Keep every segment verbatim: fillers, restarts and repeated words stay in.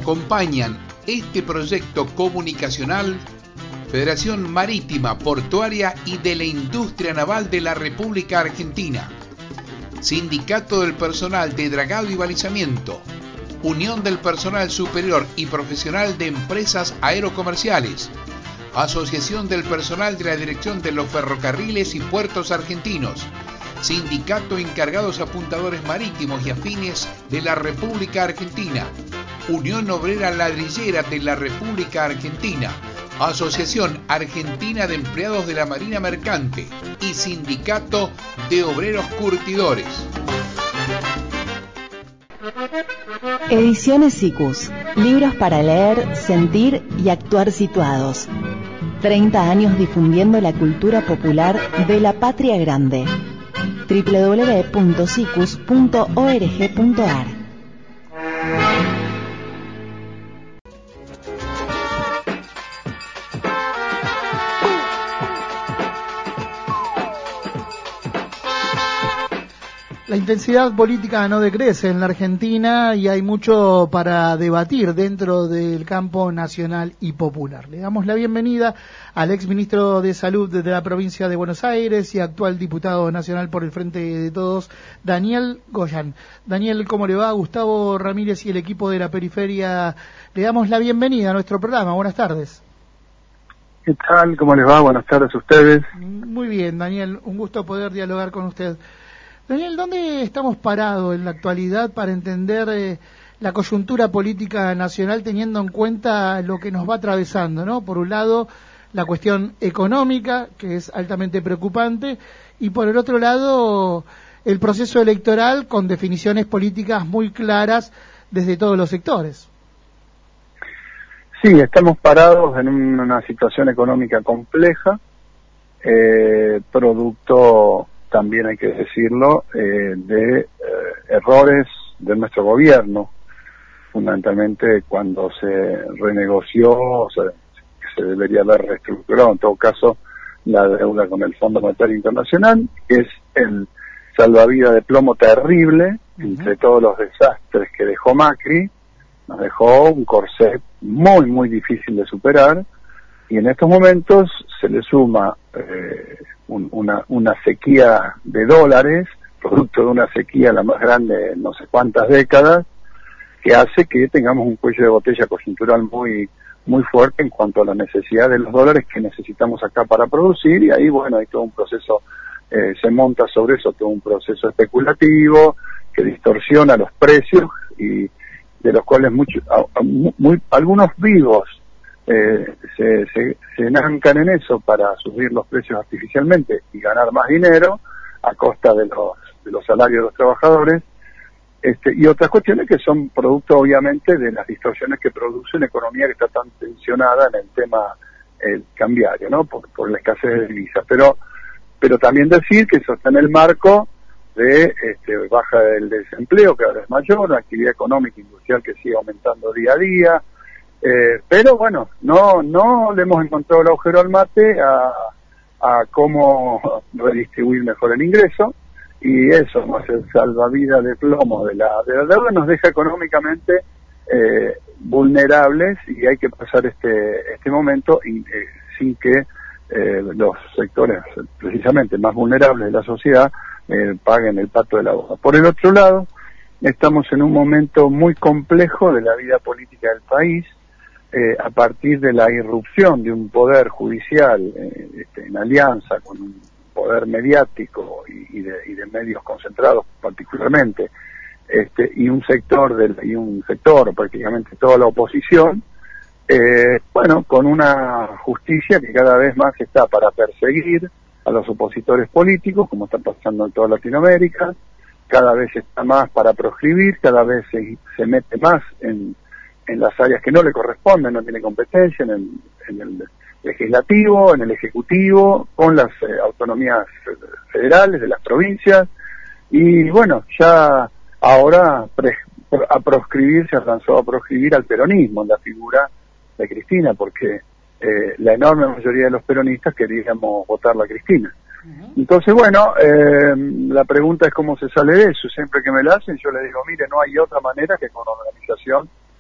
Acompañan este proyecto comunicacional Federación Marítima, Portuaria y de la Industria Naval de la República Argentina, Sindicato del Personal de Dragado y Balizamiento, Unión del Personal Superior y Profesional de Empresas Aerocomerciales, Asociación del Personal de la Dirección de los Ferrocarriles y Puertos Argentinos, Sindicato Encargados Apuntadores Marítimos y Afines de la República Argentina, Unión Obrera Ladrillera de la República Argentina, Asociación Argentina de Empleados de la Marina Mercante y Sindicato de Obreros Curtidores. Ediciones Sikus. Libros para leer, sentir y actuar situados. treinta años difundiendo la cultura popular de la patria grande. doble u doble u doble u punto sikus punto org punto ar. La intensidad política no decrece en la Argentina y hay mucho para debatir dentro del campo nacional y popular. Le damos la bienvenida al ex ministro de Salud de la provincia de Buenos Aires y actual diputado nacional por el Frente de Todos, Daniel Goyan. Daniel, ¿cómo le va? Gustavo Ramírez y el equipo de la periferia, le damos la bienvenida a nuestro programa. Buenas tardes. ¿Qué tal? ¿Cómo les va? Buenas tardes a ustedes. Muy bien, Daniel, un gusto poder dialogar con usted. Daniel, ¿dónde estamos parados en la actualidad para entender eh, la coyuntura política nacional teniendo en cuenta lo que nos va atravesando, ¿no? Por un lado, la cuestión económica, que es altamente preocupante, y por el otro lado, el proceso electoral con definiciones políticas muy claras desde todos los sectores? Sí, estamos parados en una situación económica compleja, eh, producto... también hay que decirlo, eh, de eh, errores de nuestro gobierno, fundamentalmente cuando se renegoció, o sea, que se debería haber reestructurado, en todo caso, la deuda con el Fondo Monetario Internacional, que es el salvavidas de plomo terrible, uh-huh. Entre todos los desastres que dejó Macri, nos dejó un corset muy, muy difícil de superar, y en estos momentos se le suma eh, un, una, una sequía de dólares, producto de una sequía la más grande en no sé cuántas décadas, que hace que tengamos un cuello de botella coyuntural muy muy fuerte en cuanto a la necesidad de los dólares que necesitamos acá para producir, y ahí, bueno, hay todo un proceso, eh, se monta sobre eso todo un proceso especulativo que distorsiona los precios y de los cuales muchos, muy, algunos vivos Eh, se, se, se enancan en eso para subir los precios artificialmente y ganar más dinero a costa de los, de los salarios de los trabajadores, este, y otras cuestiones que son producto obviamente de las distorsiones que produce una economía que está tan tensionada en el tema eh, cambiario, ¿no? Por, por la escasez de divisas, pero pero también decir que eso está en el marco de este, baja del desempleo, que ahora es mayor, una actividad económica e industrial que sigue aumentando día a día. Eh, pero bueno, no no le hemos encontrado el agujero al mate a, a cómo redistribuir mejor el ingreso, y eso, más el salvavidas de plomo de la, de la deuda, nos deja económicamente eh, vulnerables, y hay que pasar este este momento y, eh, sin que eh, los sectores precisamente más vulnerables de la sociedad eh, paguen el pato de la boda. Por el otro lado, estamos en un momento muy complejo de la vida política del país, Eh, a partir de la irrupción de un poder judicial eh, este, en alianza con un poder mediático y, y, de, y de medios concentrados particularmente, este, y un sector del, y un sector prácticamente toda la oposición, eh, bueno, con una justicia que cada vez más está para perseguir a los opositores políticos, como está pasando en toda Latinoamérica, cada vez está más para proscribir, cada vez se, se mete más en en las áreas que no le corresponden, no tiene competencia, en el, en el legislativo, en el ejecutivo, con las eh, autonomías federales de las provincias, y bueno, ya ahora pre, a proscribir, se avanzó a proscribir al peronismo en la figura de Cristina, porque eh, la enorme mayoría de los peronistas queríamos votarla a Cristina. Uh-huh. Entonces, bueno, eh, la pregunta es cómo se sale de eso. Siempre que me la hacen, yo le digo, mire, no hay otra manera que con organización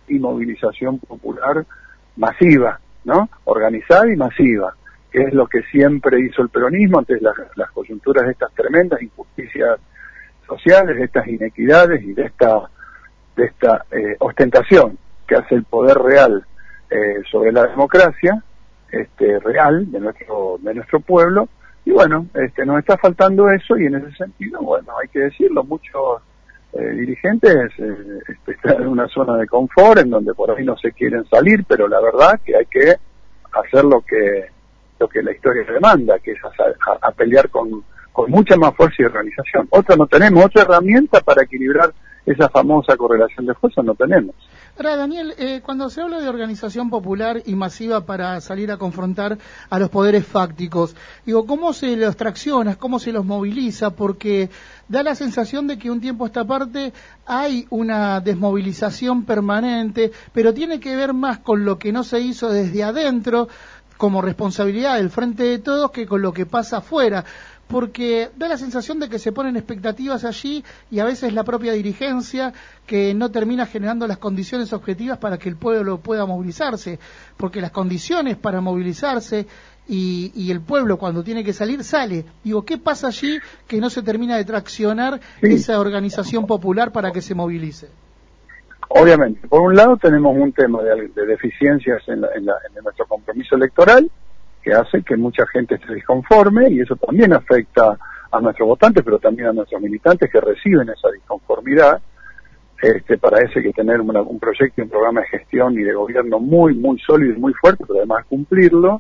y movilización popular masiva, ¿no? Organizada y masiva, que es lo que siempre hizo el peronismo ante las, las coyunturas de estas tremendas injusticias sociales, de estas inequidades y de esta de esta eh, ostentación que hace el poder real eh, sobre la democracia este real de nuestro de nuestro pueblo. Y bueno, este nos está faltando eso, y en ese sentido, bueno, hay que decirlo, muchos eh, dirigentes eh, este, están en una zona de confort en donde por ahí no se quieren salir, pero la verdad que hay que hacer lo que lo que la historia demanda, que es a, a, a pelear con, con mucha más fuerza y organización. Otra no tenemos, otra herramienta para equilibrar esa famosa correlación de fuerza no tenemos. Ahora, Daniel, eh, cuando se habla de organización popular y masiva para salir a confrontar a los poderes fácticos, digo, ¿cómo se los tracciona, cómo se los moviliza? Porque da la sensación de que un tiempo a esta parte hay una desmovilización permanente, pero tiene que ver más con lo que no se hizo desde adentro, como responsabilidad del Frente de Todos, que con lo que pasa afuera. Porque da la sensación de que se ponen expectativas allí y a veces la propia dirigencia que no termina generando las condiciones objetivas para que el pueblo pueda movilizarse, porque las condiciones para movilizarse y, y el pueblo cuando tiene que salir, sale. Digo, ¿qué pasa allí que no se termina de traccionar sí. esa organización popular para que se movilice? Obviamente, por un lado tenemos un tema de, de deficiencias en, la, en, la, en nuestro compromiso electoral, que hace que mucha gente esté disconforme, y eso también afecta a nuestros votantes, pero también a nuestros militantes que reciben esa disconformidad. Este, para eso hay que tener una, un proyecto y un programa de gestión y de gobierno muy, muy sólido y muy fuerte, pero además cumplirlo.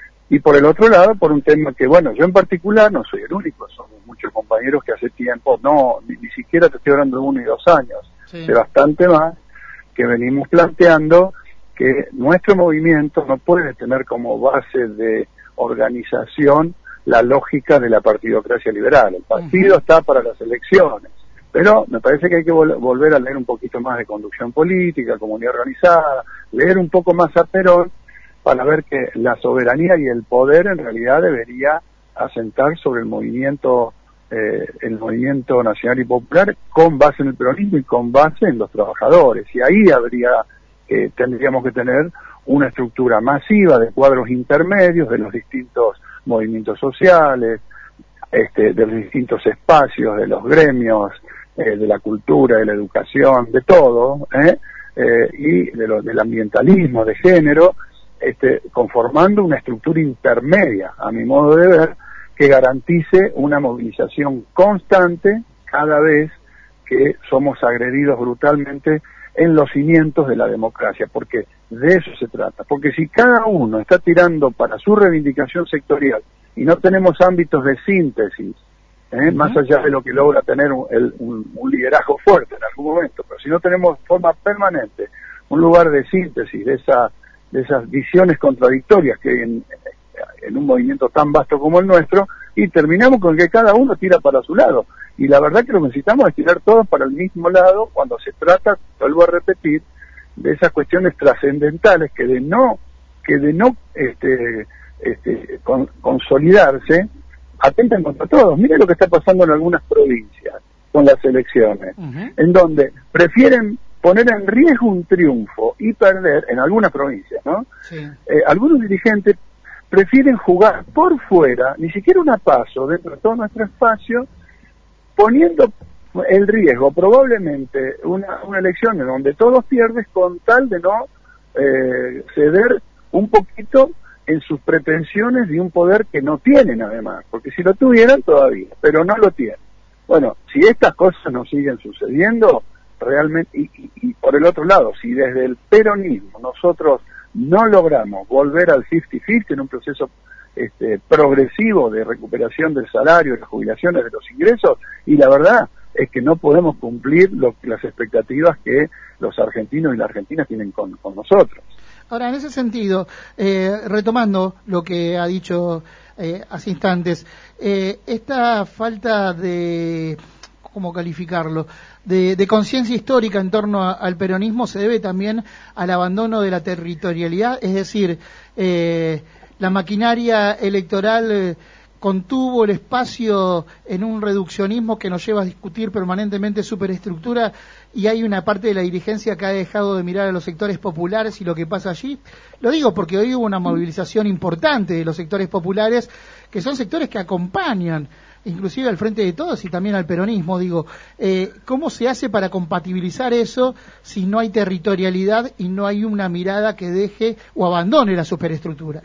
Y por el otro lado, por un tema que, bueno, yo en particular no soy el único, somos muchos compañeros que hace tiempo, no, ni, ni siquiera te estoy hablando de uno y dos años, sí. de bastante más, que venimos planteando que nuestro movimiento no puede tener como base de organización la lógica de la partidocracia liberal. El partido uh-huh. está para las elecciones, pero me parece que hay que vol- volver a leer un poquito más de conducción política, comunidad organizada, leer un poco más a Perón, para ver que la soberanía y el poder en realidad debería asentar sobre el movimiento eh, el movimiento nacional y popular, con base en el peronismo y con base en los trabajadores, y ahí habría Eh, tendríamos que tener una estructura masiva de cuadros intermedios de los distintos movimientos sociales, este, de los distintos espacios, de los gremios, eh, de la cultura, de la educación, de todo, ¿eh? Eh, y de lo, del ambientalismo, de género, este, conformando una estructura intermedia, a mi modo de ver, que garantice una movilización constante cada vez que somos agredidos brutalmente en los cimientos de la democracia, porque de eso se trata. Porque si cada uno está tirando para su reivindicación sectorial y no tenemos ámbitos de síntesis, ¿eh? uh-huh. más allá de lo que logra tener un, el, un, un liderazgo fuerte en algún momento, pero si no tenemos de forma permanente un lugar de síntesis de, esa, de esas visiones contradictorias que hay en, en un movimiento tan vasto como el nuestro, y terminamos con que cada uno tira para su lado. Y la verdad que lo que necesitamos es tirar todos para el mismo lado cuando se trata, vuelvo a repetir, de esas cuestiones trascendentales que de no que de no este, este, con, consolidarse atentan contra todos. Mire lo que está pasando en algunas provincias con las elecciones, uh-huh. en donde prefieren poner en riesgo un triunfo y perder, en algunas provincias, ¿no? Sí. Eh, algunos dirigentes prefieren jugar por fuera, ni siquiera un paso dentro de todo nuestro espacio, poniendo el riesgo probablemente una, una elección en donde todos pierden con tal de no eh, ceder un poquito en sus pretensiones de un poder que no tienen además, porque si lo tuvieran todavía, pero no lo tienen. Bueno, si estas cosas no siguen sucediendo, realmente, y, y, y por el otro lado, si desde el peronismo nosotros no logramos volver al cincuenta cincuenta en un proceso este, progresivo de recuperación del salario, de las jubilaciones, de los ingresos, y la verdad es que no podemos cumplir lo, las expectativas que los argentinos y las argentinas tienen con, con nosotros. Ahora, en ese sentido, eh, retomando lo que ha dicho eh, hace instantes, eh, esta falta de, ¿cómo calificarlo?, de, de conciencia histórica en torno a, al peronismo se debe también al abandono de la territorialidad, es decir, eh, la maquinaria electoral contuvo el espacio en un reduccionismo que nos lleva a discutir permanentemente superestructura, y hay una parte de la dirigencia que ha dejado de mirar a los sectores populares y lo que pasa allí. Lo digo porque hoy hubo una movilización importante de los sectores populares, que son sectores que acompañan inclusive al Frente de Todos y también al peronismo. Digo, eh, ¿cómo se hace para compatibilizar eso si no hay territorialidad y no hay una mirada que deje o abandone la superestructura?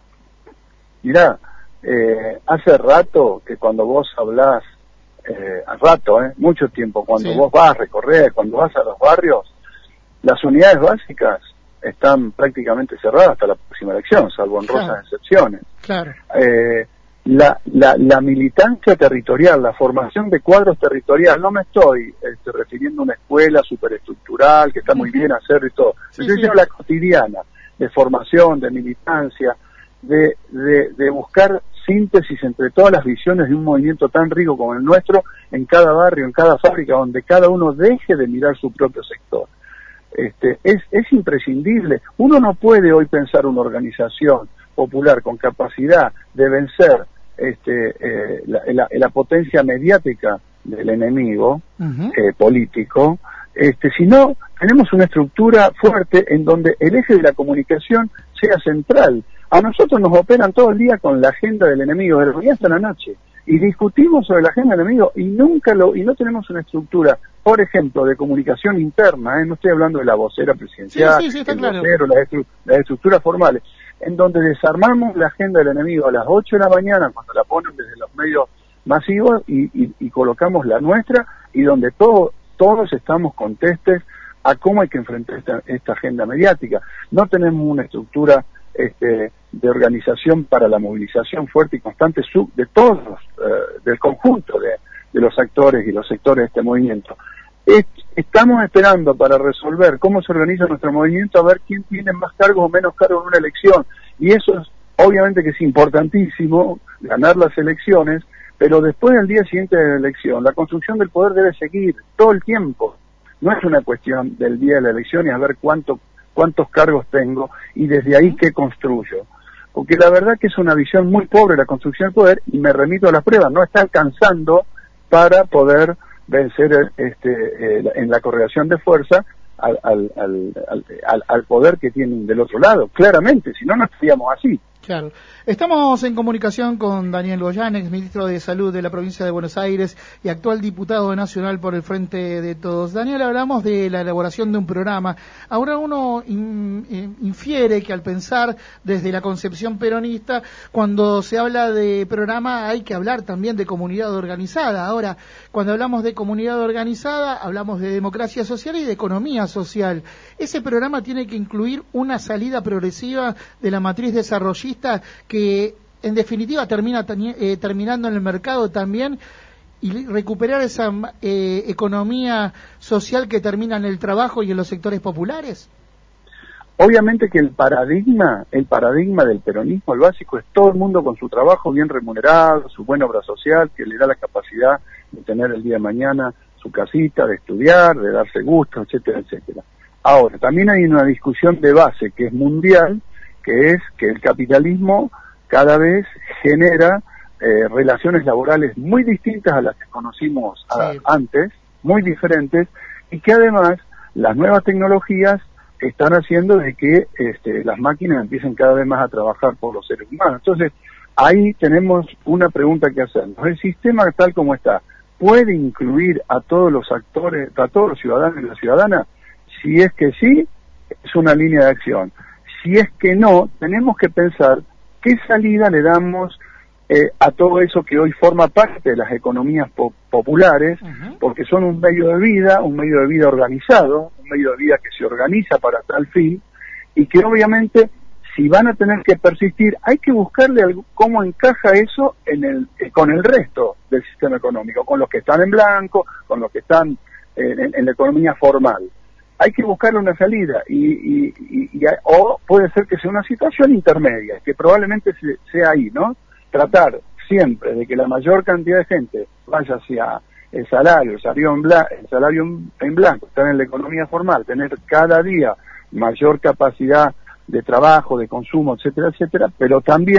Mirá, eh, hace rato que cuando vos hablás, eh, hace rato, eh, mucho tiempo, cuando sí. vos vas a recorrer, cuando vas a los barrios, las unidades básicas están prácticamente cerradas hasta la próxima elección, salvo honrosas claro. excepciones. Claro. Eh, la, la, la militancia territorial, la formación de cuadros territoriales, no me estoy este, refiriendo a una escuela superestructural, que está muy bien hacer y todo, sí, estoy diciendo sí. la cotidiana, de formación, de militancia, de, de, de buscar síntesis entre todas las visiones de un movimiento tan rico como el nuestro, en cada barrio, en cada fábrica, donde cada uno deje de mirar su propio sector. Este, es, es imprescindible. Uno no puede hoy pensar una organización popular con capacidad de vencer este, eh, la, la, la potencia mediática del enemigo uh-huh. eh, político, este, si no tenemos una estructura fuerte en donde el eje de la comunicación sea central. A nosotros nos operan todo el día con la agenda del enemigo, de la mañana hasta la noche, y discutimos sobre la agenda del enemigo y nunca lo, y no tenemos una estructura, por ejemplo, de comunicación interna, ¿eh? No estoy hablando de la vocera presidencial, sí, sí, sí, está el claro. vocero, las, estru las estructuras formales, en donde desarmamos la agenda del enemigo a las ocho de la mañana, cuando la ponen desde los medios masivos, y, y, y colocamos la nuestra, y donde todo, todos estamos contestes a cómo hay que enfrentar esta, esta agenda mediática. No tenemos una estructura este, de organización para la movilización fuerte y constante sub, de todos, eh, del conjunto de, de los actores y los sectores de este movimiento. Es, estamos esperando para resolver cómo se organiza nuestro movimiento, a ver quién tiene más cargos o menos cargos en una elección. Y eso es, obviamente que es importantísimo, ganar las elecciones, pero después del día siguiente de la elección, la construcción del poder debe seguir todo el tiempo. No es una cuestión del día de la elección y a ver cuánto cuántos cargos tengo y desde ahí qué construyo. Porque la verdad que es una visión muy pobre la construcción del poder, y me remito a las pruebas, no está alcanzando para poder vencer este, eh, en la correlación de fuerza al, al, al, al, al poder que tienen del otro lado, claramente, si no, no estaríamos así. Claro. Estamos en comunicación con Daniel Goyan, ex ministro de Salud de la provincia de Buenos Aires y actual diputado nacional por el Frente de Todos. Daniel, hablamos de la elaboración de un programa. Ahora uno in, infiere que al pensar desde la concepción peronista, cuando se habla de programa hay que hablar también de comunidad organizada. Ahora, cuando hablamos de comunidad organizada, hablamos de democracia social y de economía social. Ese programa tiene que incluir una salida progresiva de la matriz desarrollista que en definitiva termina eh, terminando en el mercado también, y recuperar esa eh, economía social que termina en el trabajo y en los sectores populares. Obviamente que el paradigma, el paradigma del peronismo, el básico, es todo el mundo con su trabajo bien remunerado, su buena obra social, que le da la capacidad de tener el día de mañana su casita, de estudiar, de darse gusto, etcétera, etcétera. Ahora, también hay una discusión de base que es mundial, que es que el capitalismo cada vez genera eh, relaciones laborales muy distintas a las que conocimos a, sí. antes, muy diferentes, y que además las nuevas tecnologías están haciendo de que este, las máquinas empiecen cada vez más a trabajar por los seres humanos. Entonces, ahí tenemos una pregunta que hacernos. ¿El sistema tal como está puede incluir a todos los actores, a todos los ciudadanos y las ciudadanas? Si es que sí, es una línea de acción. Si es que no, tenemos que pensar qué salida le damos eh, a todo eso que hoy forma parte de las economías po populares, uh-huh. porque son un medio de vida, un medio de vida organizado, un medio de vida que se organiza para tal fin, y que obviamente, si van a tener que persistir, hay que buscarle algo, cómo encaja eso en el, eh, con el resto del sistema económico, con los que están en blanco, con los que están eh, en, en la economía formal. Hay que buscarle una salida, y, y, y, y o puede ser que sea una situación intermedia, que probablemente se, sea ahí, ¿no? Tratar siempre de que la mayor cantidad de gente vaya hacia el salario, el salario en, bla, el salario en, en blanco, estar en la economía formal, tener cada día mayor capacidad de trabajo, de consumo, etcétera, etcétera, pero también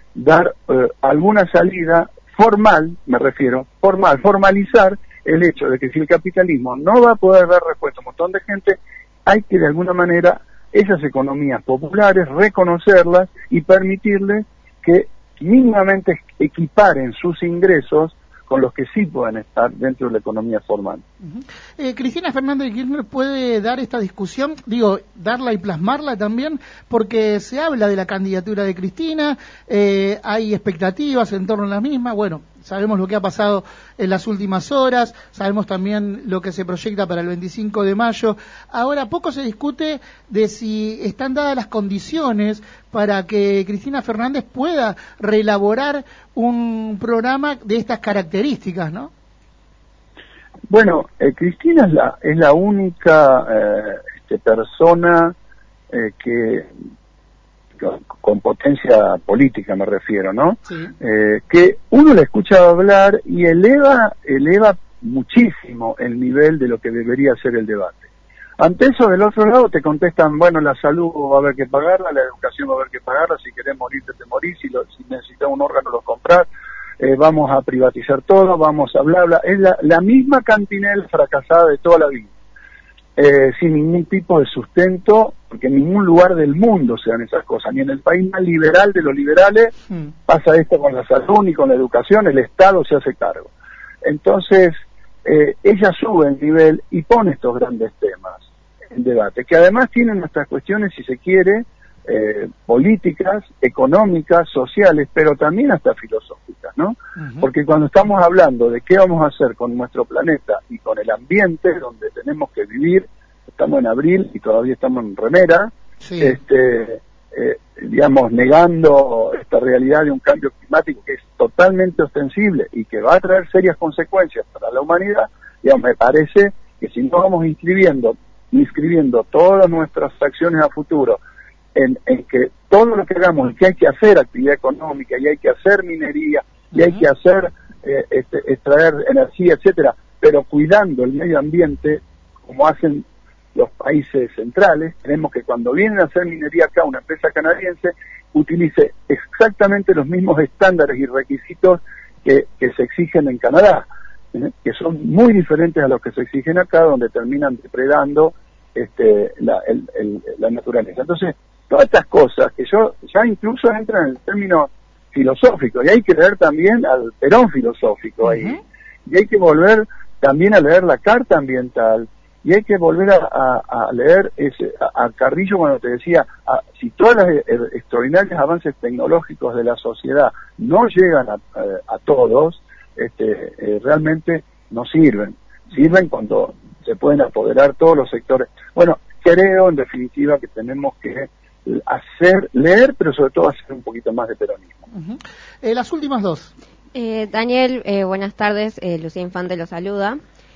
dar eh, alguna salida formal, me refiero, formal, formalizar el hecho de que si el capitalismo no va a poder dar respuesta a un montón de gente, hay que de alguna manera esas economías populares reconocerlas y permitirles que mínimamente equiparen sus ingresos con los que sí pueden estar dentro de la economía formal. Uh-huh. eh, Cristina Fernández de Kirchner puede dar esta discusión, digo, darla y plasmarla también, porque se habla de la candidatura de Cristina, eh, hay expectativas en torno a la misma, bueno, sabemos lo que ha pasado en las últimas horas, sabemos también lo que se proyecta para el veinticinco de mayo, ahora poco se discute de si están dadas las condiciones para que Cristina Fernández pueda reelaborar un programa de estas características, ¿no? Bueno, eh, Cristina es la, es la única eh, este, persona eh, que con, con potencia política me refiero, ¿no? Sí. Eh, que uno la escucha hablar y eleva, eleva muchísimo el nivel de lo que debería ser el debate. Ante eso, del otro lado te contestan, bueno, la salud va a haber que pagarla, la educación va a haber que pagarla, si querés morirte te morís, si, lo, si necesitas un órgano lo comprás, eh, vamos a privatizar todo, vamos a bla, bla. Es la, la misma cantinela fracasada de toda la vida, eh, sin ningún tipo de sustento, porque en ningún lugar del mundo se dan esas cosas, ni en el país más liberal de los liberales mm. pasa esto con la salud ni con la educación, el Estado se hace cargo. Entonces, eh, ella sube el nivel y pone estos grandes temas en debate, que además tienen nuestras cuestiones, si se quiere, eh, políticas, económicas, sociales, pero también hasta filosóficas, ¿no? Uh-huh. Porque cuando estamos hablando de qué vamos a hacer con nuestro planeta y con el ambiente donde tenemos que vivir, estamos en abril y todavía estamos en remera, sí. este, eh, digamos, negando esta realidad de un cambio climático que es totalmente ostensible y que va a traer serias consecuencias para la humanidad, digamos, me parece que si no vamos inscribiendo inscribiendo todas nuestras acciones a futuro en, en que todo lo que hagamos, que hay que hacer actividad económica, y hay que hacer minería, y uh-huh. hay que hacer, eh, este, extraer energía, etcétera, pero cuidando el medio ambiente, como hacen los países centrales, tenemos que cuando vienen a hacer minería acá, una empresa canadiense, utilice exactamente los mismos estándares y requisitos que, que se exigen en Canadá, ¿eh? que son muy diferentes a los que se exigen acá, donde terminan depredando este, la, el, el, la naturaleza. Entonces, todas estas cosas que yo ya incluso entran en el término filosófico, y hay que leer también al Perón filosófico uh-huh. ahí, y hay que volver también a leer la Carta Ambiental, y hay que volver a, a, a leer ese, a, a Carrillo cuando te decía, a, si todos los eh, extraordinarios avances tecnológicos de la sociedad no llegan a, a, a todos, este, eh, realmente no sirven. Sirven cuando se pueden apoderar todos los sectores. Bueno, creo en definitiva que tenemos que hacer, leer, pero sobre todo hacer un poquito más de peronismo. Uh-huh. Eh, las últimas dos. Eh, Daniel, eh, buenas tardes, eh, Lucía Infante lo saluda.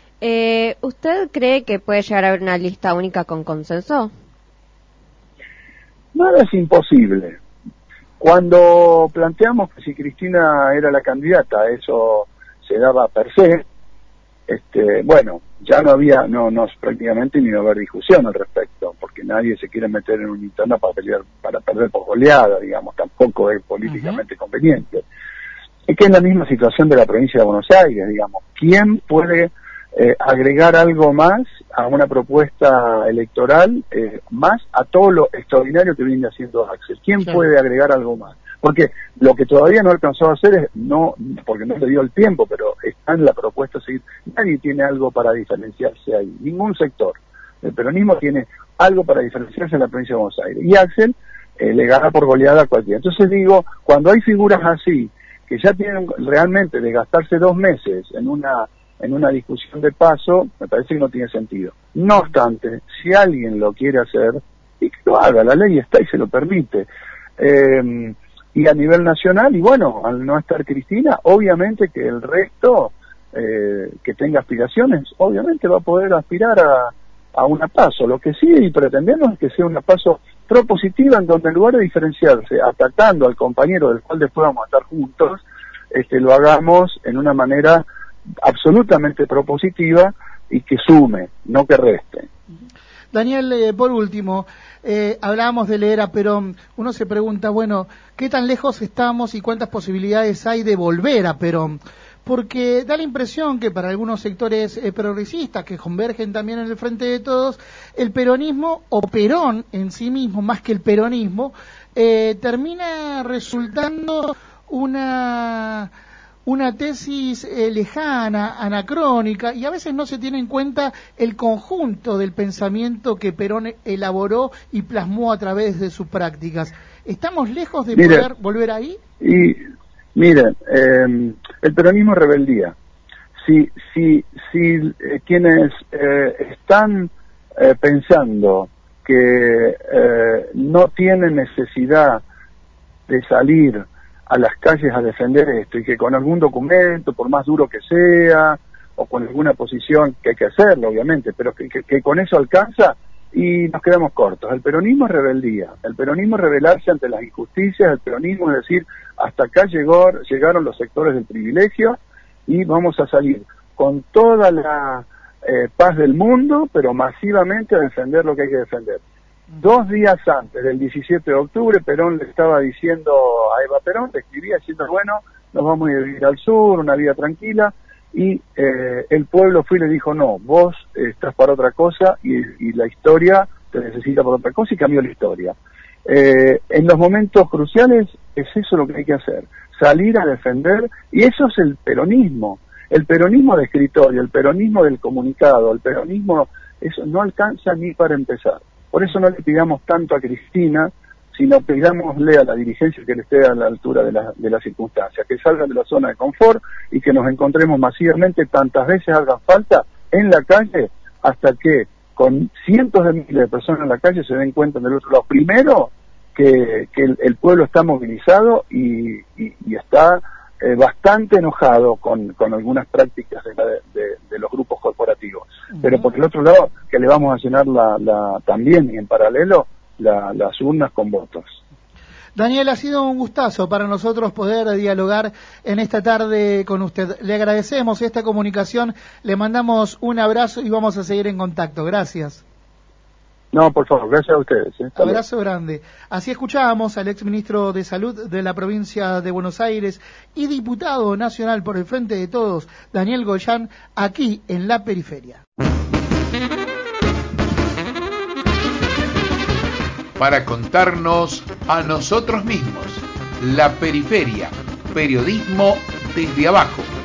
Eh, ¿Usted cree que puede llegar a haber una lista única con consenso? Nada es imposible. Cuando planteamos que si Cristina era la candidata, eso se daba per se, este, bueno, ya no había, no, no prácticamente ni no haber discusión al respecto, porque nadie se quiere meter en una interna para pelear, para perder por goleada, digamos, tampoco es políticamente uh-huh. conveniente. Es que es la misma situación de la provincia de Buenos Aires, digamos. ¿Quién puede eh, agregar algo más a una propuesta electoral, eh, más a todo lo extraordinario que viene haciendo Axel? ¿Quién sí. puede agregar algo más? Porque lo que todavía no alcanzó a hacer es, no, porque no le dio el tiempo, pero está en la propuesta seguir. Nadie tiene algo para diferenciarse ahí, ningún sector. El peronismo tiene algo para diferenciarse en la provincia de Buenos Aires. Y Axel eh, le gana por goleada a cualquiera. Entonces digo, cuando hay figuras así, que ya tienen realmente de gastarse dos meses en una en una discusión de paso, me parece que no tiene sentido. No obstante, si alguien lo quiere hacer, y que lo haga, la ley está y se lo permite. Eh, y a nivel nacional, y bueno, al no estar Cristina, obviamente que el resto eh, que tenga aspiraciones, obviamente va a poder aspirar a, a una paso. Lo que sí pretendemos es que sea una paso propositiva, en donde en lugar de diferenciarse atacando al compañero del cual después vamos a estar juntos, este, lo hagamos en una manera absolutamente propositiva y que sume, no que reste. Daniel, eh, por último, eh, hablábamos de leer a Perón. Uno se pregunta, bueno, ¿qué tan lejos estamos y cuántas posibilidades hay de volver a Perón? Porque da la impresión que para algunos sectores eh, progresistas que convergen también en el Frente de Todos, el peronismo o Perón en sí mismo, más que el peronismo, eh, termina resultando una... una tesis eh, lejana, anacrónica, y a veces no se tiene en cuenta el conjunto del pensamiento que Perón elaboró y plasmó a través de sus prácticas. ¿Estamos lejos de Mire, poder volver ahí? Y miren, eh, el peronismo es rebeldía. Si, si, si eh, quienes eh, están eh, pensando que eh, no tienen necesidad de salir a las calles a defender esto y que con algún documento, por más duro que sea, o con alguna posición, que hay que hacerlo obviamente, pero que, que, que con eso alcanza, y nos quedamos cortos. El peronismo es rebeldía, el peronismo es rebelarse ante las injusticias, el peronismo es decir, hasta acá llegó, llegaron los sectores del privilegio y vamos a salir con toda la eh, paz del mundo, pero masivamente a defender lo que hay que defender. Dos días antes del diecisiete de octubre, Perón le estaba diciendo a Eva Perón, le escribía diciendo, bueno, nos vamos a vivir al sur, una vida tranquila, y eh, el pueblo fue y le dijo, no, vos eh, estás para otra cosa y, y la historia te necesita para otra cosa, y cambió la historia. Eh, en los momentos cruciales es eso lo que hay que hacer, salir a defender, y eso es el peronismo, el peronismo de escritorio, el peronismo del comunicado, el peronismo, eso no alcanza ni para empezar. Por eso no le pidamos tanto a Cristina, sino pidámosle a la dirigencia que le esté a la altura de las de la circunstancias, que salgan de la zona de confort y que nos encontremos masivamente tantas veces haga falta en la calle, hasta que con cientos de miles de personas en la calle se den cuenta del otro lado. Primero, que, que el, el pueblo está movilizado y, y, y está eh, bastante enojado con, con algunas prácticas de, la, de, de los grupos corporativos. Uh-huh. Pero por el otro lado, que le vamos a llenar la, la, también y en paralelo la, las urnas con votos. Daniel, ha sido un gustazo para nosotros poder dialogar en esta tarde con usted. Le agradecemos esta comunicación, le mandamos un abrazo y vamos a seguir en contacto. Gracias. No, por favor, gracias a ustedes. ¿eh? Abrazo grande. Así escuchábamos al exministro de Salud de la provincia de Buenos Aires y diputado nacional por el Frente de Todos, Daniel Goyán, aquí en La Periferia. Para contarnos a nosotros mismos, La Periferia, periodismo desde abajo.